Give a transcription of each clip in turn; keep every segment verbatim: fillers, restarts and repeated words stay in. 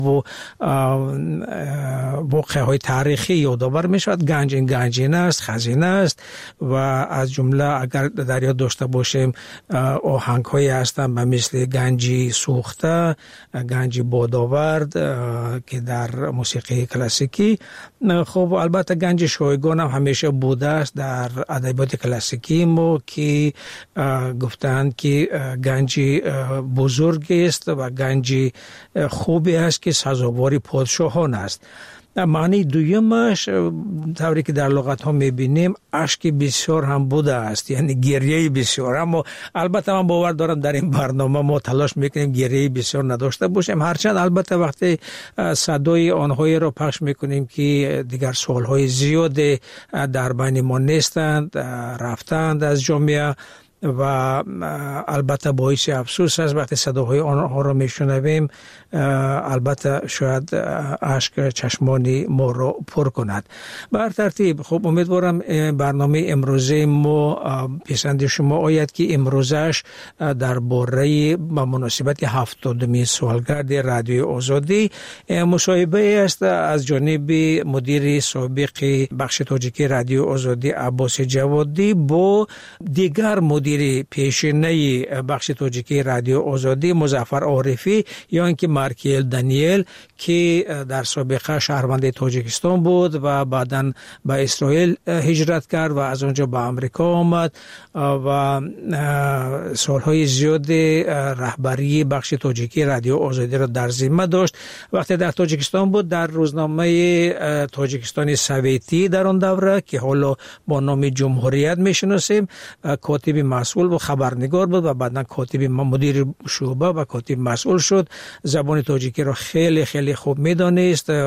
و واقعه های تاریخی یادآور می شود. گنج این گنجینه است، خزینه است و از جمله اگر در یاد داشته باشیم آهنگ هایی هستند به مثل گنجی سوخته، گنجی بادآورد که در موسیقی کلاسیکی. خب البته گنج شایگان هم همیشه بوده است در ادبیات کلاسیکی ما که گفتند که گنجی بزرگی است و گنجی خوبی است که سزاوار پادشاهان است. معنی دویمش طوری که در لغت ها میبینیم اشک بسیار هم بوده است، یعنی گریه بسیار. اما البته من باور دارم در این برنامه ما تلاش میکنیم گریه بسیار نداشته باشیم، هرچند البته وقتی صدای آنهایی را پخش میکنیم که دیگر سالهای زیاد در بین ما نیستند، رفتند از جامعه و البته باعث افسوس است وقتی صداهای آنها را میشنویم. البته شاید اشک چشمان ما را پر کند. بر ترتیب خب امیدوارم برنامه امروزه ما پسند شما آید که امروزش درباره با مناسبت هفتادمین سالگرد رادیوی آزادی مصاحبه است از جانب مدیر سابق بخش تاجیکی رادیو آزادی عباس جوادی با دیگر مدیر پیشینه بخش تاجیکی رادیو آزادی مظفر عارفی یا اینکه مارکیل دانیل که در سابقه شهروند تاجیکستان بود و بعداً به اسرائیل هجرت کرد و از آنجا به آمریکا آمد و سالهای زیاد رهبری بخش تاجیکی رادیو آزادی را در ذمه داشت. وقتی در تاجیکستان بود در روزنامه تاجیکستان سویتی در آن دوره که حالا با نام جمهوریت میشناسیم کاتب مسئول و خبرنگار بود و بعداً کاتب مدیر شعبه و کاتب مسئول شد. زبان تاجیکی را خیلی خیلی خوب میدانست و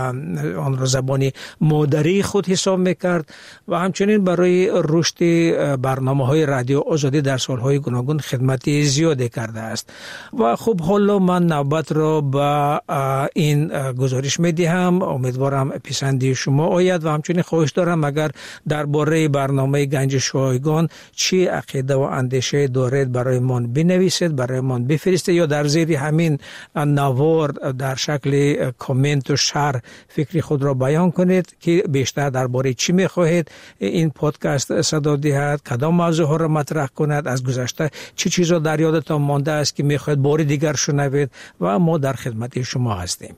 آن را زبان مادری خود حساب میکرد و همچنین برای رشد برنامه های رادیو آزادی در سالهای گوناگون خدمتی زیادی کرده است. و خب حالا من نوبت را به این گزارش میدهم، امیدوارم پسندی شما آید و همچنین خواهش دارم اگر درباره برنامه گنج شایگان چی عقیده و اندیشه دارید برای من بنویسید، برای من بفرستید یا در زیر همین نوار در شکل کامنت و شرح فکری خود را بیان کنید که بیشتر درباره چی میخواهید این پادکست صدا دهد، کدام موضوع ها را مطرح کند، از گذشته چه چیزا در یادتان مانده است که میخواهید بار دیگر شنوید و ما در خدمت شما هستیم.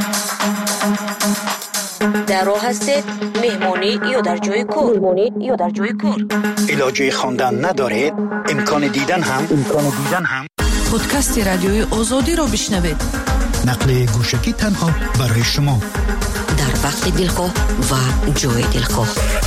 در راه هستید مهمونی یا در جای کار مهمونی یا در جای کار علاجه خواندن ندارید، امکان دیدن هم امکان دیدن هم پادکست رادیوی آزادی را بشنوید. نقل گوشکی تنها برای شما در وقت دلخواه و جای دلخواه.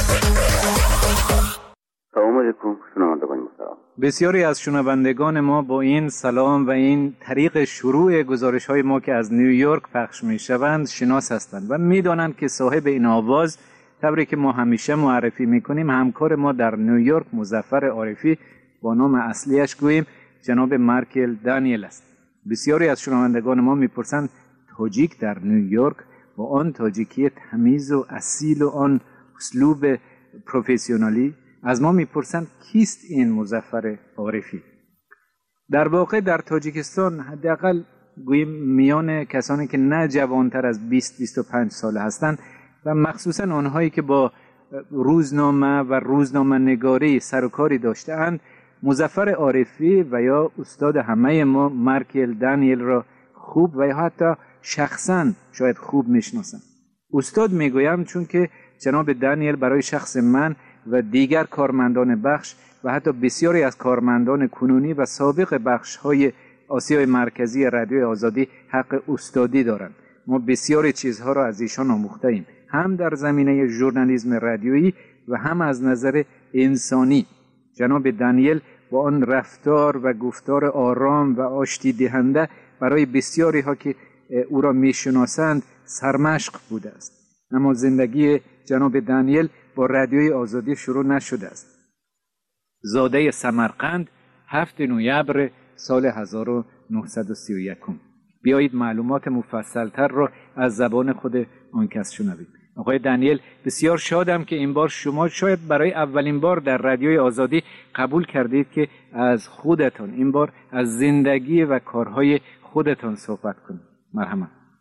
سلام علیکم شنوندگان محترم. بسیاری از شنوندگان ما با این سلام و این طریق شروع گزارش های ما که از نیویورک پخش می شوند شناس هستند و می دانند که صاحب این آواز طوری که ما همیشه معرفی می کنیم همکار ما در نیویورک مظفر عارفی با نام اصلیش گوییم جناب مارکیل دانیل است. بسیاری از شنوندگان ما می پرسند تاجیک در نیویورک با آن تاجیکی تمیز و اصیل و آن اسلوب پروفسیونالی از ما میپرسند کیست این مظفر عارفی؟ در واقع در تاجیکستان حداقل گوییم میان کسانی که نه جوانتر از بیست بیست و پنج ساله هستند و مخصوصا آنهایی که با روزنامه و روزنامه نگاری سر و کاری داشته‌اند مظفر عارفی و یا استاد همه ما مارکیل دانیل را خوب و یا حتی شخصا شاید خوب میشناسند. استاد میگویم چون که جناب دانیل برای شخص من و دیگر کارمندان بخش و حتی بسیاری از کارمندان کنونی و سابق بخش‌های آسیای مرکزی رادیوی آزادی حق استادی دارند. ما بسیاری چیزها را از ایشان آموخته‌ایم، هم در زمینه ژورنالیسم رادیویی و هم از نظر انسانی. جناب دانیل با آن رفتار و گفتار آرام و آشتی دهنده برای بسیاری ها که او را میشناسند سرمشق بوده است. اما زندگی جناب دانیل با رادیوی آزادی شروع نشده است. زاده سمرقند هفتم نوامبر سال هزار و نهصد و سی و یک. بیایید معلومات مفصلتر را از زبان خود آن کس شنوید. آقای دانیل، بسیار شادم که این بار شما شاید برای اولین بار در رادیوی آزادی قبول کردید که از خودتان این بار از زندگی و کارهای خودتان صحبت کنید. مرحبا.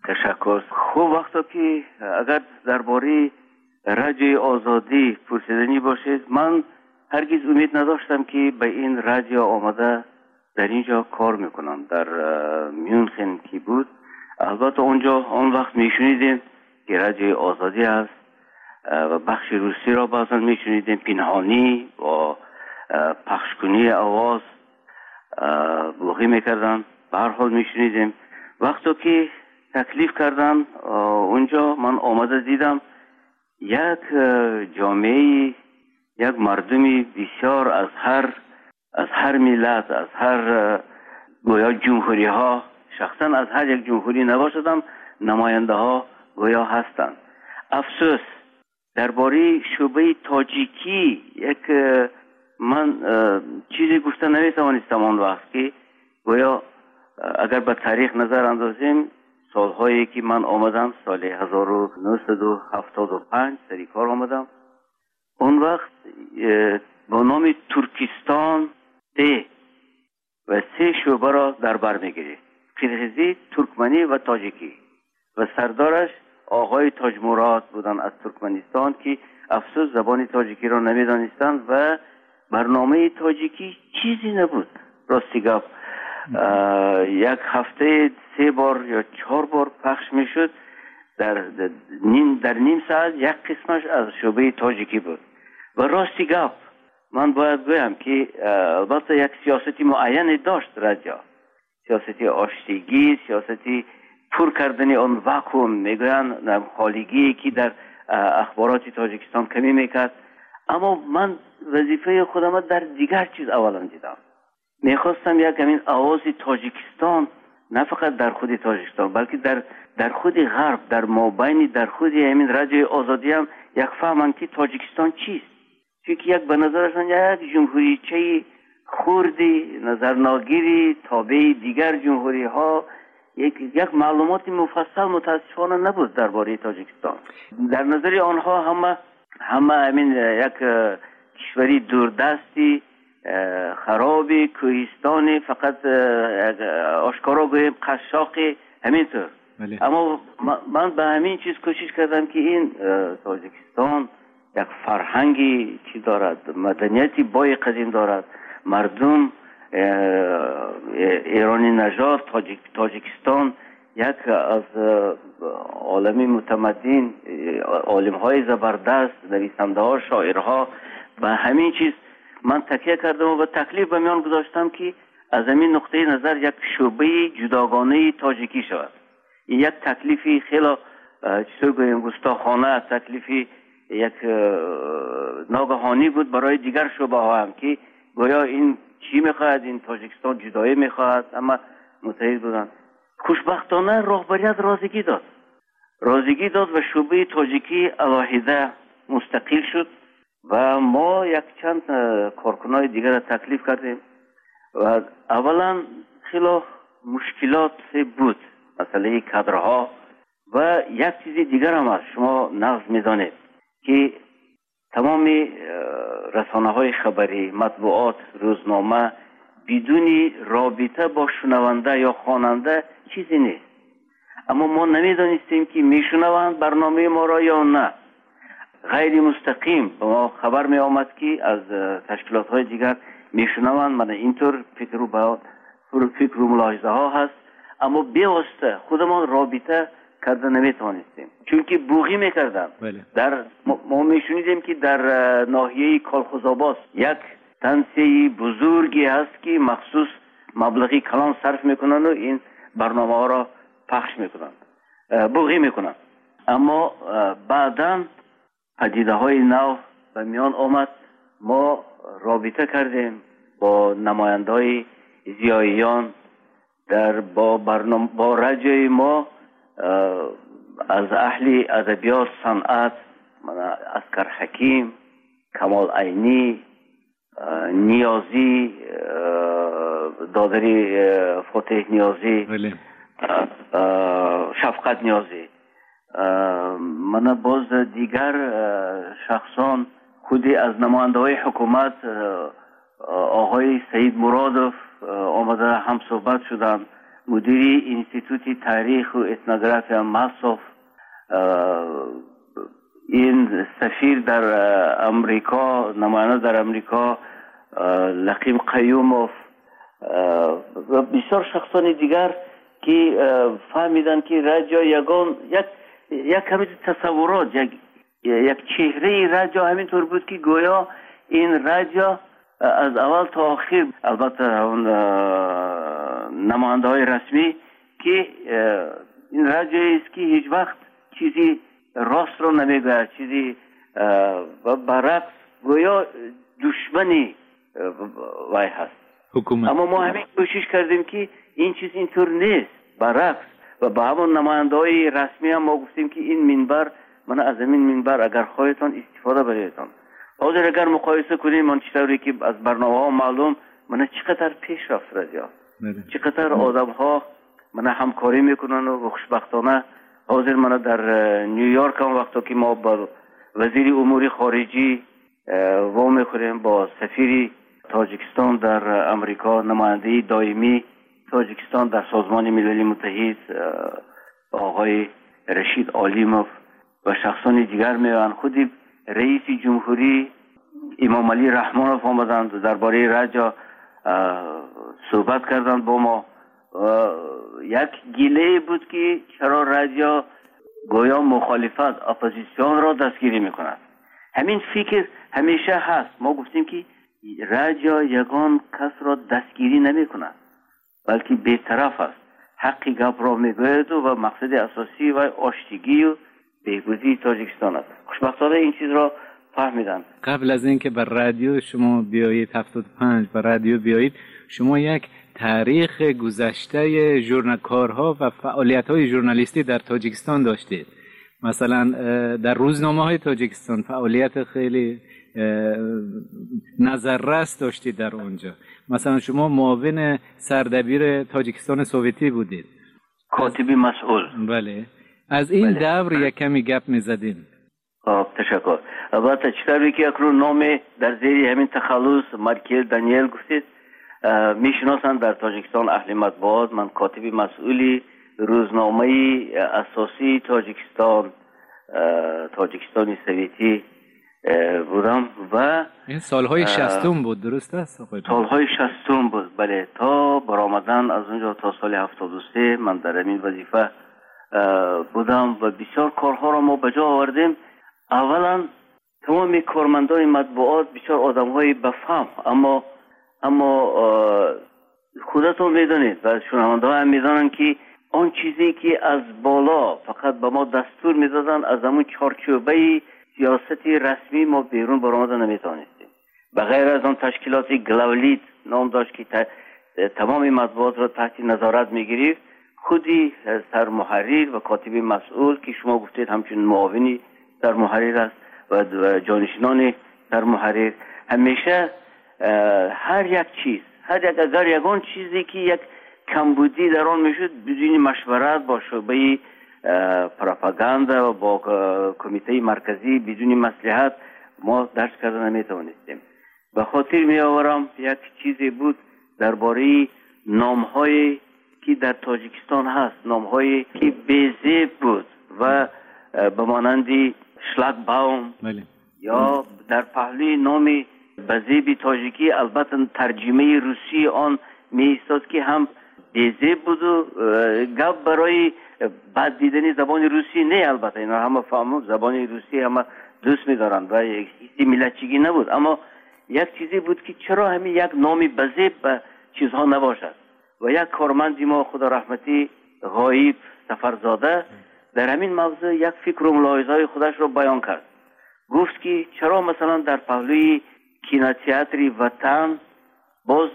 تشکر. خوب وقتا که اگر درباره رادیوی آزادی پرسیدنی باشید، من هرگز امید نداشتم که به این رادیو آمده در اینجا کار میکنم. در میونخن که بود، البته اونجا اون وقت میشنیدیم که رادیوی آزادی است و بخش روسی را بعضا میشنیدیم پنهانی و پخشکنی آواز بلوغی میکردن. به هر حال میشنیدیم. وقتی که تکلیف کردن اونجا، من آمده دیدم یک جامعه، یک مردمی بسیار از هر از هر ملت، از هر گویا جمهوری ها، شخصا از هر یک جمهوری نباشدم، نماینده ها گویا هستند. افسوس درباره شعبه تاجیکی یک من چیزی گفته نمیتوانستم آن وقت که گویا اگر به تاریخ نظر اندازیم، سالهایی که من آمدم، سال هزار و نهصد و هفتاد و پنج سری کار آمدم، اون وقت با نام ترکستان ده و سه شعبه را در بر میگیرید: قرغیزی، ترکمنی و تاجیکی، و سردارش آقای تاج مراد بودن از ترکمنستان که افسوس زبان تاجیکی را نمیدانستند و برنامه تاجیکی چیزی نبود. راستی گفت یک هفته سه بار یا چهار بار پخش میشد. در نیم در نیم ساعت یک قسمش از شعبه تاجیکی بود. و راستی گفت من باید بگم که البته یک سیاستی معینی داشت رادیو، سیاستی آشتیگی، سیاستی پر کردن آن واکوم، میگویند خالیگی که در اخبارات تاجیکستان کمی میکرد. اما من وظیفه خودم در دیگر چیز اولا دیدم. میخواستم یک همین آواز تاجیکستان نه فقط در خود تاجیکستان بلکه در در خود غرب، در مابین در خود همین رادیوی آزادی هم یک فهمن که تاجیکستان چیست. چون یک به نظرشان یک جمهوریچه خوردی، نظرناگیری، تابع دیگر جمهوری ها، یک یک معلومات مفصل متاسفانه نبود درباره تاجیکستان. در نظر آنها همه همه همین یک کشوری دوردستی، خرابی، کوهستانی، فقط آشکارا گویم قشاقی، همینطور. اما من به همین چیز کوشش کردم که این تاجیکستان یک فرهنگی چی دارد، مدنیتی بای قدیم دارد، مردم ایرانی نژاد، تاجیک تاجیکستان یک از عالمی متمدن، عالم های زبردست، نویسنده ها، شاعرها. به همین چیز من تکیه کردم و تکلیف به میان گذاشتم که از همین نقطه نظر یک شعبه جداگانه تاجیکی شود. این یک تکلیفی خیلی چطور گویم گستاخانه، تکلیفی یک ناگهانی بود برای دیگر شعبه ها هم که گویا این چی میخواهد، این تاجیکستان جدایی میخواهد، اما متحد بودن. خوشبختانه رهبریت رازیگی داد رازیگی داد و شعبه تاجیکی علاهیده مستقل شد و ما یک چند کارکنای دیگر را تکلیف کردیم و اولا خیلی مشکلات بود، مسئله کادرها و یک چیز دیگر هم هست. شما نقض میدانید که تمام رسانه های خبری، مطبوعات، روزنامه بدون رابطه با شنونده یا خواننده چیزی نیست. اما ما نمیدانستیم که میشنوند برنامه ما را یا نه. غیر مستقیم به ما خبر می آمد که از تشکیلات های دیگر میشنوند. من اینطور فکر و باید فکر و ملاحظه ها هست، اما بیواسطه خودمان رابطه کرده نمیتوانستیم، چون که بوغی میکردن. در ما میشنیدیم که در ناحیه کالخوزآباد یک تنسیه بزرگی هست که مخصوص مبلغی کلان صرف میکنن و این برنامه ها را پخش میکنن، بوغی میکنن. اما بعداً پدیده های نو به میان آمد. ما رابطه کردیم با نماینده های زیاییان در با برنامه با رادیوی ما از اهل ادبیات، صنعت، اسکر حکیم، کمال عینی، نیازی، دادری فتح نیازی، شفقت نیازی، من باز دیگر شخصان، خودی از نماینده های حکومت آقای سید مرادوف آمده هم صحبت شدن مدیر انستیتوت تاریخ و اتنوگرافی ماسوف، این سفیر در امریکا، نماینده در امریکا لقیم قیوموف و بسیار شخصان دیگر که فهمیدن که رادیو یگان یک یک کمی تصورات، یک یک چهره رادیو همینطور بود که گویا این رادیو از اول تا آخر، البته اون نماینده های رسمی، که این رادیو است که هیچ وقت چیزی راست رو نمیگه، چیزی و برعکس گویا دشمنی وای هست حکومت. اما ما همین کوشش کردیم که این چیز اینطور نیست، برعکس. و با همون نماینده های رسمی هم ما گفتیم که این منبر، من از این منبر اگر خواهیتان استفاده بریدتان. حاضر اگر مقایسه کنیم من چطوری که از برنامه ها معلوم من چقدر پیش رفت رادیو، چقدر آدم ها من همکاری میکنن و خوشبختانه حاضر من در نیویورک هم وقتا که ما با وزیر امور خارجی و میخوریم، با سفیر تاجیکستان در امریکا، نماینده دائمی تاجیکستان در سازمان ملل متحد آقای رشید عالیموف و شخصان دیگر میان، خودی رئیس جمهوری امام علی رحمانوف آمدند درباره رادیو صحبت کردند با ما. یک گله بود که چرا رادیو گویا مخالفت، اپوزیسیون را دستگیری میکند. همین فکر همیشه هست. ما گفتیم که رادیو یگان کس را دستگیری نمیکند، بلکه بی‌طرف است، حقی گپ را میگوید و مقصد اساسی و آشتگی و بهبودی تاجیکستان است. خوشبختانه این چیز را فهمیدن. قبل از اینکه بر رادیو شما بیایید هفتاد و پنج بر رادیو بیایید، شما یک تاریخ گذشته ژورنالکارها و فعالیت‌های ژورنالیستی در تاجیکستان داشتید. مثلا در روزنامه‌های تاجیکستان فعالیت خیلی نظررس داشتید در اونجا. مثلا شما معاون سردبیر تاجیکستان سوویتی بودید، کاتبی مسئول. بله، از این بله. دور یک کمی گپ می‌زدیم. خب تشکر. البته چطوری که اکنون نام در زیر همین تخلص مارکل دانیل گفتید میشناسند در تاجیکستان اهل مطبوعات. من کاتبی مسئولی روزنامه اساسی تاجیکستان تاجیکستان سوویتی بودم و این سالهای شصتم بود، درست است؟ سالهای شصتم بود، بله، تا برآمدن از اونجا تا سال هفتاد و سه من در این وظیفه بودم و بسیار کارها را ما بجا آوردیم. اولا تمام کارمندان مطبوعات بسیار آدم‌های بفهم، اما اما خودتون میدونید و شنونده ها هم میدونن که آن چیزی که از بالا فقط به ما دستور میدادن، از همون چارچوبه سیاستی رسمی ما بیرون برآمده نمیتونستیم. بغیر از آن تشکیلات گلاولیت نام داشت که تمام مطبوعات را تحت نظارت میگیرید، خودی سرمحرر و کاتب مسئول که شما گفتید همچون معاونی سرمحرر است و جانشینان سرمحرر همیشه هر یک چیز، هر یک اگر یگان چیزی که یک کمبودی در آن میشد بدون مشورت با شعبه پروپاگاندا و با کمیته مرکزی بدون مصلحت ما درس کردن نمیتوانستیم. به خاطر می آورم یک چیزی بود درباره نام‌هایی که در تاجیکستان هست، نام‌هایی که بی‌زیب بود و به مانند شلاگباوم یا در پهلوی نام بزیبی تاجیکی، البته ترجمه روسی آن می ایستاد که هم بی‌زیب بود و گپ برای بد دیدنی زبان روسی نه. البته اینا همه فهمو زبان روسی همه دوست می دارند و یک ملتچگی نبود، اما یک چیزی بود که چرا همین یک نامی بزیب به چیزها نباشد. و یک کارمندی ما خدا رحمتی غایب سفرزاده در همین موضوع یک فکر و ملاحظه‌های خودش رو بیان کرد. گفت که چرا مثلا در پهلوی کینوتئاتر وطن باز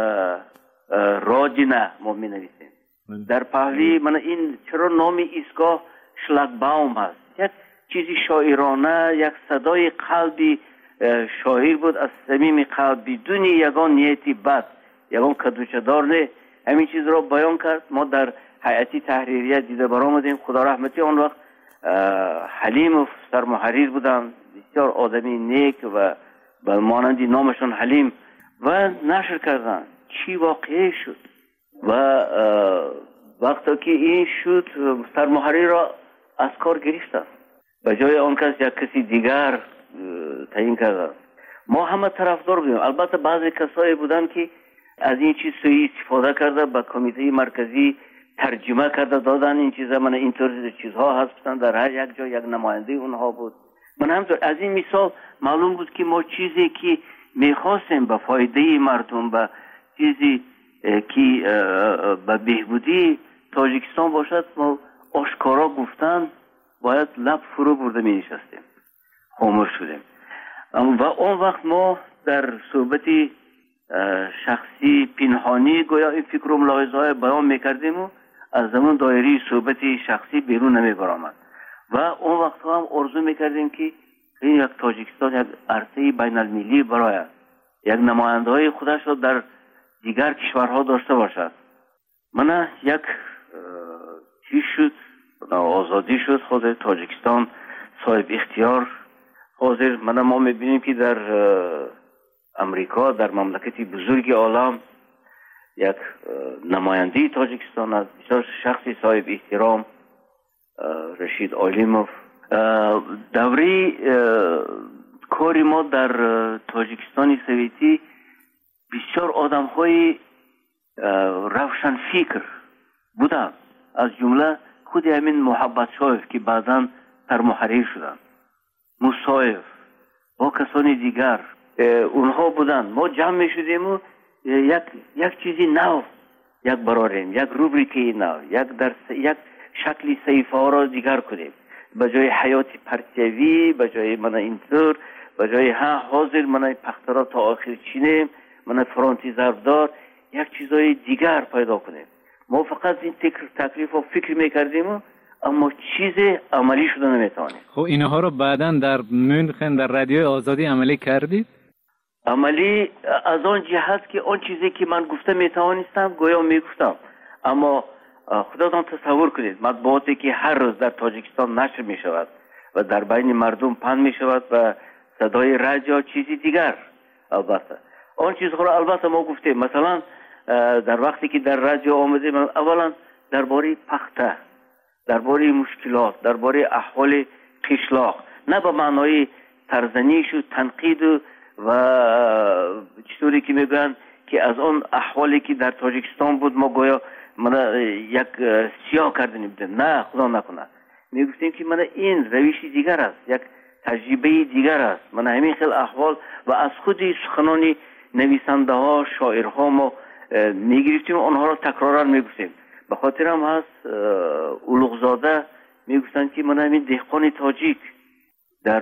رادینه ما می نویسیم، در پهلوی من این چرا نام ایستگاه شلاگباوم هست. یک چیزی شاعرانه، یک صدای قلبی شاعر بود از صمیم قلب بدون یگان نیتی بد، یگان کدوچه‌دار نه. همین چیز را بیان کرد. ما در هیئت تحریریه دیده برآمدیم. خدا رحمتی آن وقت حلیم سرمحرر بودن، بسیار آدمی نیک و به مانندی نامشون حلیم، و نشر کردن چی واقعی شد. و وقتی که این شد سرمحری را از کار گرفتن، به جای آن کس یک کسی دیگر تعیین کردن. ما همه طرفدار بودیم. البته بعضی کسایی بودن که از این چیز سوی استفاده کرده به کمیته مرکزی ترجمه کرده دادن این چیزا، من اینطور چیزها هستن در هر یک جا یک نماینده اونها بود. من همطور از این مثال معلوم بود که ما چیزی که میخواستیم به فایده مردم، به چیزی که به بهبودی تاجیکستان باشد، ما آشکارا گفتن باید لب فرو برده می نشستیم، خاموش شدیم. و اون وقت ما در صحبت شخصی پنهانی گویا این فکر و ملاحظه های بیان میکردیم و از زمان دایره صحبت شخصی بیرون نمی برآمد. و اون وقت هم آرزو میکردیم که این یک تاجیکستان یک عرصه بین المللی برای یک نماینده های خودش را در دیگر کشورها داشته باشد. من یک چیز شد، آزادی شد، حاضر تاجیکستان صاحب اختیار. حاضر من ما میبینیم که در امریکا، در مملکتی بزرگ عالم، یک نماینده تاجیکستان از بسیار شخصی صاحب احترام، رشید عالیموف. دوره کاری ما در تاجیکستان سویتی بسیار آدم های روشن فکر بودن، از جمله خود همین محبت شایف که بعداً سرمحریر شدن، مصایف با کسانی دیگر اونها بودن. ما جمع می شدیم و یک یک چیزی نو یک براریم، یک روبریکی نو، یک در یک شکلی صحیفه ها را دیگر کنیم. به جای حیات پرتیوی، به جای من اینطور، به جای ها حاضر من پخترا تا آخر چینیم، من فرانتی ضربدار، یک چیزای دیگر پیدا کنیم. ما فقط این تکلیف و فکر میکردیم اما چیز عملی شده نمیتوانیم. خب اینها رو بعداً در مونخن در رادیوی آزادی عملی کردید؟ عملی از آن جهت که آن چیزی که من گفته میتوانستم گویا میگفتم. اما خودتان تصور کنید مطبوعاتی که هر روز در تاجیکستان نشر میشود و در بین مردم پخش میشود و صدای رادیو چیزی دیگر. البته آن چیزها را البته ما گفتیم. مثلا در وقتی که در رادیو آمدیم، اولا درباره پخته، درباره مشکلات، درباره احوال قشلاق، نه به معنای سرزنش و تنقید و چطوری که میگن که از اون احوالی که در تاجیکستان بود ما گویا من یک سیاه کردنیم بودیم. نه، خدا نکنه. میگفتیم که من این روشی دیگر است، یک تجربه دیگر است. من همین خیلی احوال و از خود سخنان نویسنده ها، شاعرها ما میگرفتیم و آنها را تکرارا میگفتیم. به خاطر هم هست اولوغزاده میگفتن که من همین دهقان تاجیک در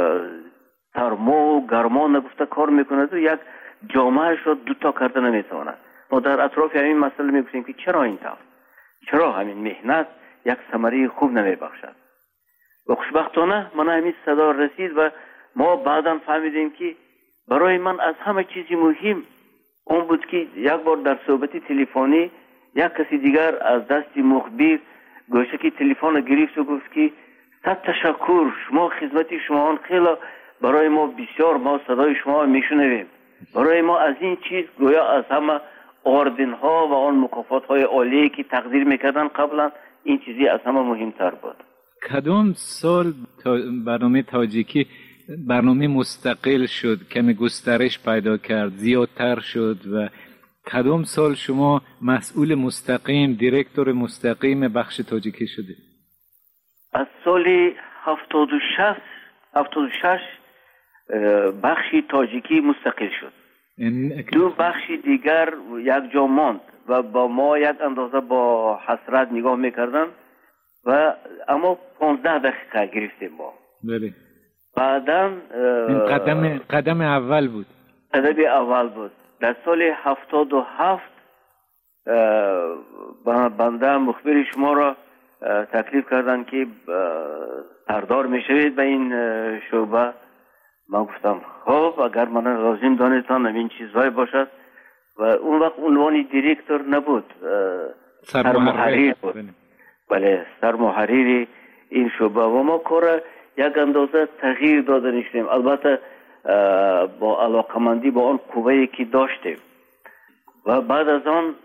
سرما و گرما نگفته کار میکند و یک جامعهش را دوتا کرده نمیتواند. ما در اطراف همین مسئله میگفتیم که چرا این طور، چرا همین مهنت یک ثمره خوب نمیبخشد. و خوشبختانه من همین صدا رسید و ما بعدا فهمیدیم که برای من از همه چیزی مهم اون بود که یک بار در صحبت تلفنی یک کسی دیگر از دست مخبر گوشه که تلفن گرفت و گفت که صد تشکر، شما خدمت شما خیلی برای ما بسیار، ما صدای شما میشنویم. برای ما از این چیز گویا از همه آردن ها و آن مکافات های عالی که تقدیر میکردن قبلا این چیزی از همه مهمتر بود. کدام سال تا برنامه تاجیکی برنامه مستقل شد، کمی گسترش پیدا کرد، زیادتر شد و کدام سال شما مسئول مستقیم، دیرکتور مستقیم بخش تاجیکی شده؟ از سال هفتاد و شش هفتاد و شش بخش تاجیکی مستقل شد. دو بخش دیگر یک جا ماند و با ما یک اندازه با حسرت نگاه میکردن و اما پانزده دقیقه گرفتیم با. بله. بعداً قدم قدم اول بود. قدم اول بود. در سال هفتاد و هفت بنده مخبر شما را تکلیف کردن که سردار میشوید به این شعبه. من گفتم خب اگر من لازم دانستان این چیزهای باشد و اون وقت عنوان دیرکتور نبود، سرمحریر بود. بله، سرمحریر این شعبه و ما کار یک اندازه تغییر داده نشدیم. البته با علاقمندی با آن قوه‌ای که داشتیم. و بعد از آن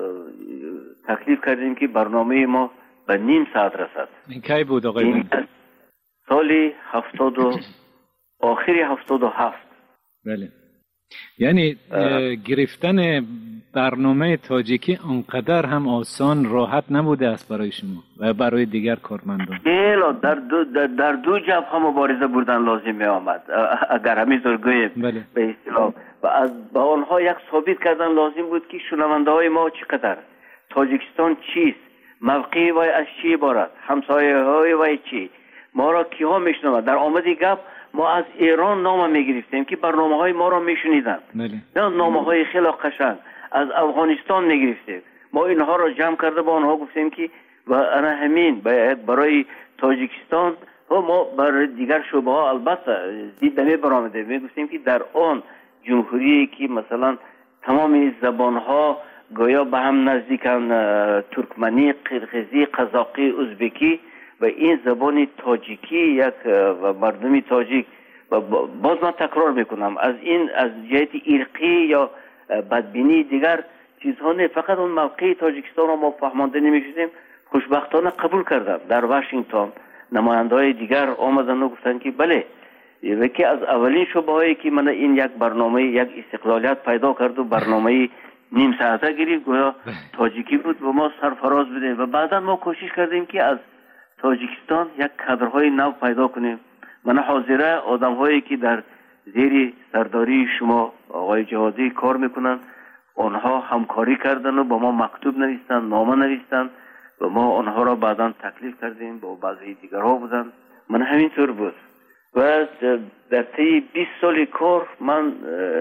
تکلیف کردیم که برنامه ما به نیم ساعت رسد. این کی بود آقای؟ سالی هفتاد و آخری هفتاد و هفت. بله. یعنی گرفتن برنامه تاجیکی انقدر هم آسان راحت نبوده است برای شما و برای دیگر کارمندان. خیلی در دو در, در دو جبهه مبارزه بردن لازم می آمد اگر همینطور گوییم. بله. به اصطلاح و از با آنها یک ثابت کردن لازم بود که شنونده های ما چقدر، تاجیکستان چیست، موقعی وای از چی عبارت، همسایه های وای چی، ما را کیها میشنوند. در آمد گپ ما از ایران نام میگرفتیم که برنامه های ما را میشنیدن. بله. نه نامه های خیلی قشنگ از افغانستان میگرفتیم. ما اینها را جمع کرده با آنها گفتیم که و انا همین برای تاجیکستان و ما برای دیگر شعبه ها البته دیدمی برآمده میگفتیم که در آن جمهوری که مثلا تمام زبان ها گویا به هم نزدیکن، ترکمنی، قرقیزی، قزاقی، ازبکی و این زبان تاجیکی یک و مردمی تاجیک و باز من تکرار میکنم از این از جهت ارقی یا بدبینی دیگر چیزها نه، فقط اون موقع تاجیکستان رو ما فهمانده نمیشدیم. خوشبختانه قبول کردن. در واشنگتن نماینده های دیگر آمدن و گفتن که بله یکی از اولین شبه هایی که من این یک برنامه یک استقلالیت پیدا کرد و برنامه نیم ساعته گرفت گویا تاجیکی بود و ما سرفراز بدیم و بعدا ما کوشش کردیم که از تاجیکستان یک کادرهای نو پیدا کنیم. من حاضره آدم هایی که در زیر سرداری شما آقای جهادی کار میکنن آنها همکاری کردن و با ما مکتوب نوشتن، نامه نوشتن و ما آنها را بعدا تکلیف کردیم با بعضی دیگرها بودن. من همینطور بود و در طی بیست سال کار من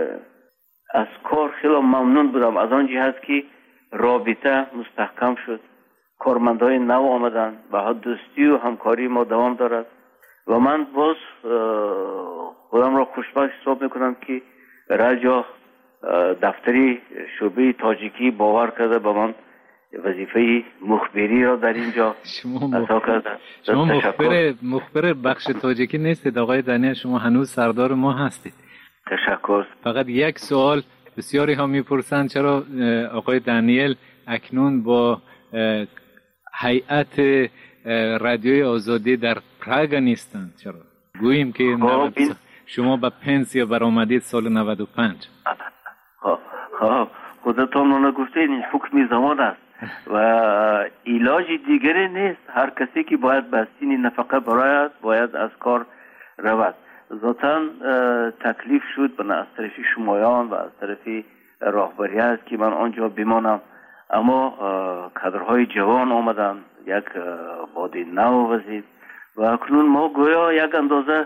از کار خیلی ممنون بودم از آن جهت که رابطه مستحکم شد، کارمندای نو آمدن و دوستی و همکاری ما دوام دارد و من باز خودم را خوشبخت حساب میکنم که رجا دفتری شعبه تاجیکی باور کرده به من وظیفه مخبری را در اینجا عطا کرده. شما مخبر مخبر بخش تاجیکی نیستید آقای دانیل، شما هنوز سردار ما هستید. تشکر. فقط یک سوال بسیاری ها میپرسند چرا آقای دانیل اکنون با هیئت رادیوی آزادی در پراگ نیستند؟ چرا گوییم که شما به پنسیا برآمدید سال نود و پنج. خودتان منو گفته این حکم زمان است و علاج دیگری نیست. هر کسی که باید به سین نفقه برآید باید از کار رود. ذاتاً تکلیف شد به از طرف شمایان و از طرف راهبریت که من آنجا بمانم، اما کادرهای جوان آمدن، یک باد نو وزید و اکنون ما گویا یک اندازه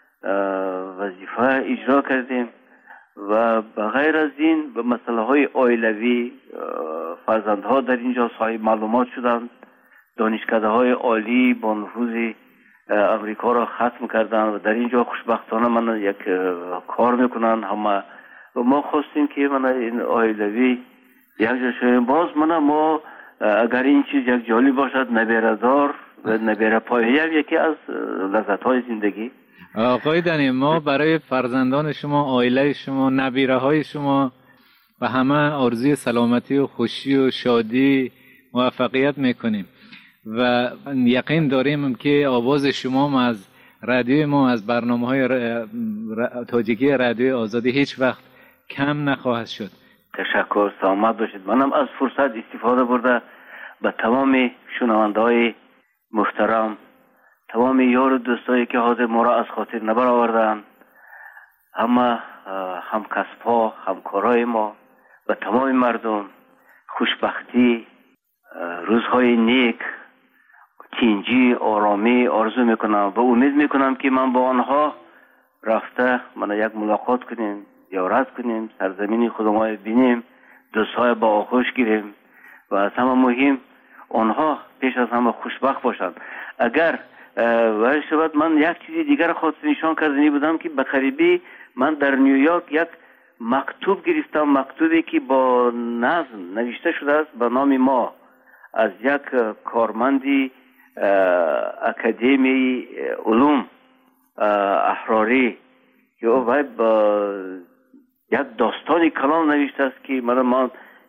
وظیفه اجرا کردیم و بغیر از این به مسئله های عائلوی فرزندها در اینجا صاحب معلومات شدند، دانشکده های عالی با نفوذ امریکا را ختم کردن و در اینجا خوشبختانه من یک کار میکنن همه و ما خواستیم که من این عائلوی یک جا شویم. باز من ما اگر این چیز یک جالب باشد نبیردار و نبیره پایه یکی از لذت های زندگی. آقای دنی ما برای فرزندان شما، عائله شما، نبیره های شما و همه آرزوی سلامتی و خوشی و شادی موفقیت میکنیم و یقین داریم که آواز شما از رادیوی ما از برنامه های تاجیکی رادیوی آزادی هیچ وقت کم نخواهد شد. تشکر، سلامت باشید. منم از فرصت استفاده برده به تمام شنونده های محترم، تمام یار و دوستایی که حاضر ما را از خاطر نبر آوردن، همه هم کسب ها، همکارای ما و تمام مردم خوشبختی، روزهای نیک، تینجی، آرامی آرزو میکنم و امید میکنم که من با آنها رفته من یک ملاقات کنیم، زیارت کنیم، سرزمین خودمان بینیم، دوستهای با آغوش گیریم و از همه مهم آنها پیش از همه خوشبخت باشند. اگر ولی شود من یک چیزی دیگر خواست نشان کردنی بودم که بقریبی من در نیویورک یک مکتوب گرفتم، مکتوبی که با نظم نوشته شده است به نام ما از یک کارمندی اکادمی علوم احراری که او با یک داستانی کلام نوشته است که من من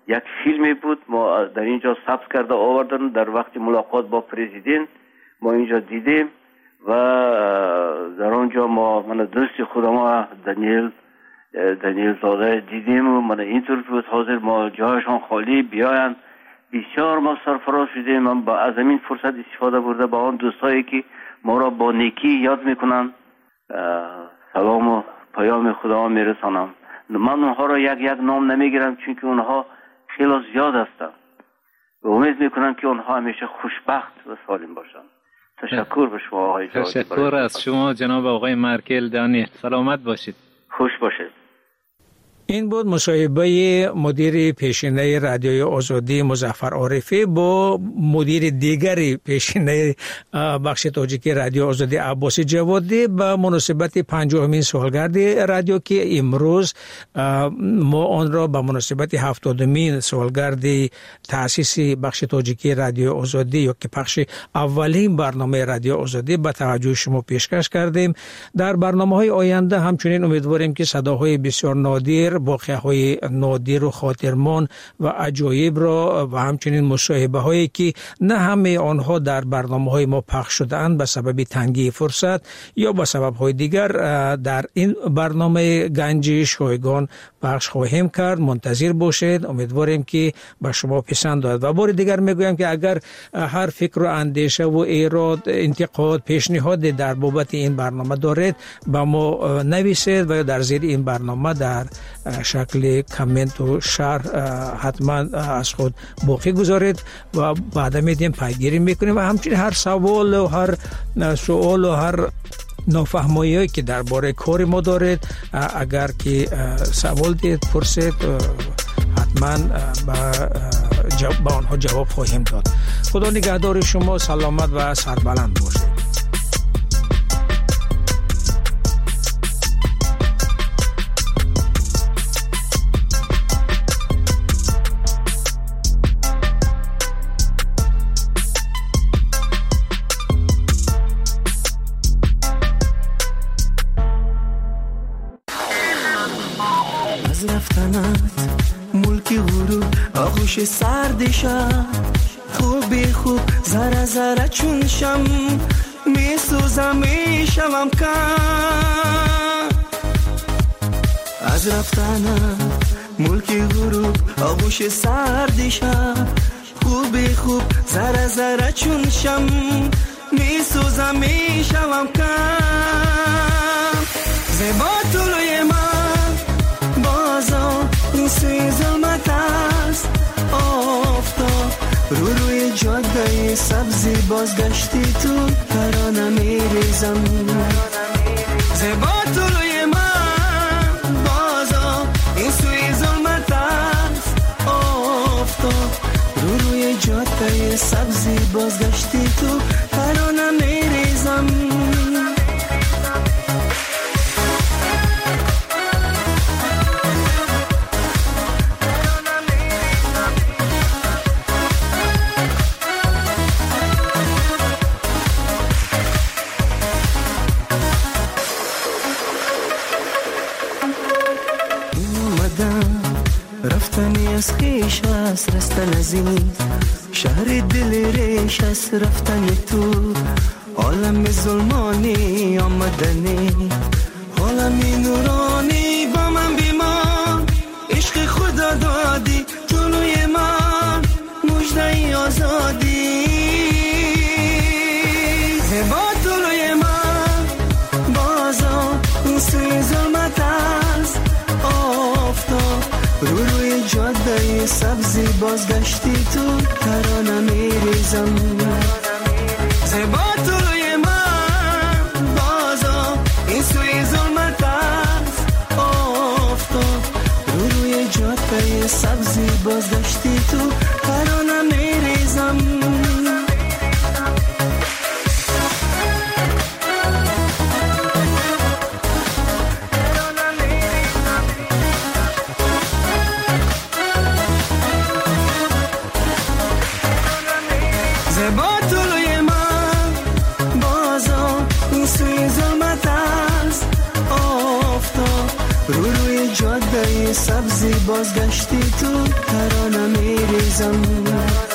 یک فیلمی بود ما در اینجا ثبت کرده آوردن. در وقت ملاقات با پرزیدنت ما اینجا دیدیم و در آنجا ما من دوست خودم ما دانیل دانیل زاده دیدیم و من اینطور بود حاضر ما جایشان خالی بیاین. بسیار ما سرفراز شدیم. من با از این فرصت استفاده برده با آن دوستایی که ما را با نیکی یاد میکنن سلام و پیام خدا میرسانم. من اونها را یک یک نام نمیگیرم چون که اونها خیلی زیاد هستند و امید میکنم که اونها همیشه خوشبخت و سالم باشند. تشکر به شما آقای جاوید. تشکر از شما جناب آقای مارکل دانیل. سلامت باشید. خوش باشید. این بود مصاحبه مدیر پیشینه رادیوی آزادی مظفر عارفی با مدیر دیگری پیشینه بخش تاجیکی رادیو آزادی عباس جوادی به مناسبت پنجاهمین سالگرد رادیو که امروز ما آن را به مناسبت هفتادمین سالگرد تأسیس بخش تاجیکی رادیو آزادی یا که پخش اولین برنامه رادیو آزادی به توجه شما پیشکش کردیم. در برنامه‌های آینده همچنین امیدواریم که صداهای بسیار نادر، واقعه‌های نادر و خاطرمان و عجایب را و همچنین مصاحبه هایی که نه همه آنها در برنامه‌های ما پخش شده‌اند به سبب تنگی فرصت یا به سبب‌های دیگر در این برنامه گنج شایگان پخش خواهیم کرد. منتظر باشید. امیدواریم که به شما پسند آید. و بار دیگر میگویم که اگر هر فکر و اندیشه و ایراد، انتقاد، پیشنهاد در بابت این برنامه دارید به ما نویسید و در زیر این برنامه در شکل کامنت و شرح حتما از خود باقی گذارید و بعدا میدیم پیگیری میکنیم و همچنین هر سوال و هر سوال و هر نافهمایی که درباره کار ما دارید اگر که سوال دید پرسید حتما به آنها جواب خواهیم داد. خدا نگهدار شما. سلامت و سربلند باشید. آغوش سردشم خوبی خوب ذره ذره چون شم میسوزم میشوم کم از رفتنم ملکی غروب آغوش سردشم خوبی خوب ذره ذره چون شم میسوزم میشوم کم زیبا طلوی من بازا این سوی ظلمت است آفتاب رو روی جاده سبزی بازگشتی تو ترانه میریزم زیبا طلوی من بازا این سوی ظلمت است آفتاب رو روی جاده سبزی بازگشتی تو ترانه میریزم رفتنی از خیش است رستن از این شهر دل ریش است رفتنی تو عالم ظلمانی آمدنی عالمی نورانی با من بیمان عشق خدا دادی جلوی من مژده آزادی زیبا جلوی من بازا این سوی ظلمت است آفتاب رو روی جاده سبزی بازگشتی تو ترانه میریزم زیبا طلوی من بازا این سوی ظلمت است آفتاب رو روی جاده سبزی بازگشتی تو ترانه میریزم سبزی بازگشتی تو ترانه نمیریزم